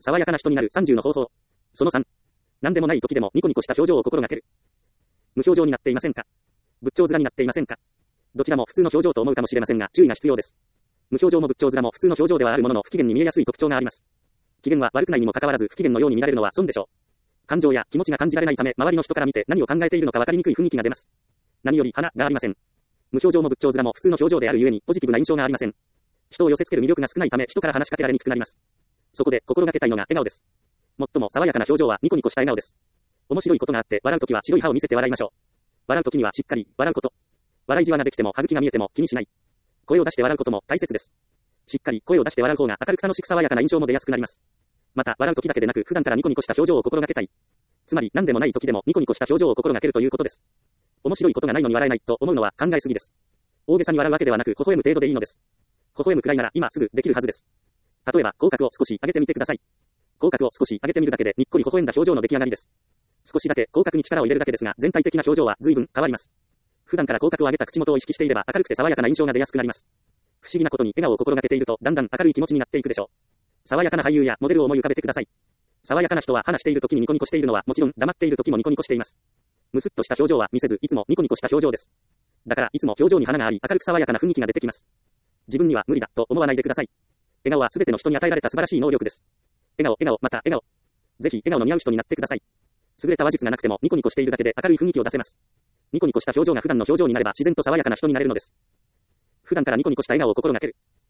爽やかな人になる30の方法。その3。何でもない時でもニコニコした表情を心がける。無表情になっていませんか？仏頂面になっていませんか？どちらも普通の表情と思うかもしれませんが、注意が必要です。無表情も仏頂面も普通の表情ではあるものの不機嫌に見えやすい特徴があります。機嫌は悪くないにもかかわらず不機嫌のように見られるのは損でしょう。感情や気持ちが感じられないため、周りの人から見て何を考えているのか分かりにくい雰囲気が出ます。何より花がありません。無表情も仏頂面も普通の表情であるゆえにポジティブな印象がありません。人を寄せ付ける魅力が少ないため人から話しかけられにくくなります。そこで心がけたいのが笑顔です。最も爽やかな表情はニコニコした笑顔です。面白いことがあって笑うときは白い歯を見せて笑いましょう。笑うときにはしっかり笑うこと。笑いじわができても歯茎が見えても気にしない。声を出して笑うことも大切です。しっかり声を出して笑う方が明るく楽しく爽やかな印象も出やすくなります。また笑うときだけでなく普段からニコニコした表情を心がけたい。つまり何でもない時でもニコニコした表情を心がけるということです。面白いことがないのに笑えないと思うのは考えすぎです。大げさに笑うわけではなく微笑む程度でいいのです。微笑むくらいなら今すぐできるはずです。例えば口角を少し上げてみてください。口角を少し上げてみるだけでにっこり微笑んだ表情の出来上がりです。少しだけ口角に力を入れるだけですが全体的な表情は随分変わります。普段から口角を上げた口元を意識していれば明るくて爽やかな印象が出やすくなります。不思議なことに笑顔を心がけているとだんだん明るい気持ちになっていくでしょう。爽やかな俳優やモデルを思い浮かべてください。爽やかな人は話している時にニコニコしているのはもちろん黙っている時もニコニコしています。むすっとした表情は見せずいつもニコニコした表情です。だからいつも表情に花があり明るく爽やかな雰囲気が出てきます。自分には無理だと思わないでください。笑顔は全ての人に与えられた素晴らしい能力です。笑顔、また笑顔。ぜひ笑顔の似合う人になってください。優れた話術がなくてもニコニコしているだけで明るい雰囲気を出せます。ニコニコした表情が普段の表情になれば自然と爽やかな人になれるのです。普段からニコニコした笑顔を心がける。